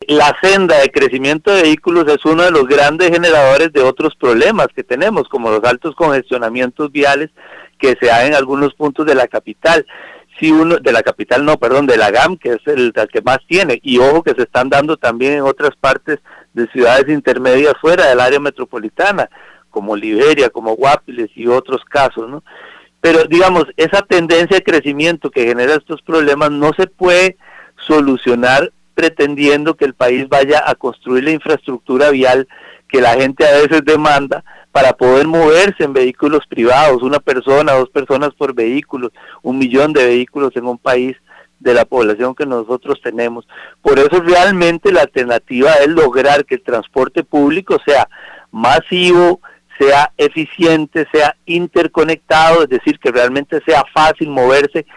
la senda de crecimiento de vehículos es uno de los grandes generadores de otros problemas que tenemos, como los altos congestionamientos viales que se dan en algunos puntos de la capital. Si uno, de la capital no, perdón, de la GAM, que es el que más tiene, y ojo que se están dando también en otras partes de ciudades intermedias fuera del área metropolitana, como Liberia, como Guapiles y otros casos, ¿no? Pero digamos, esa tendencia de crecimiento que genera estos problemas no se puede solucionar pretendiendo que el país vaya a construir la infraestructura vial que la gente a veces demanda para poder moverse en vehículos privados, una persona, 2 personas por vehículo, 1 millón de vehículos en un país de la población que nosotros tenemos. Por eso realmente la alternativa es lograr que el transporte público sea masivo, sea eficiente, sea interconectado, es decir, que realmente sea fácil moverse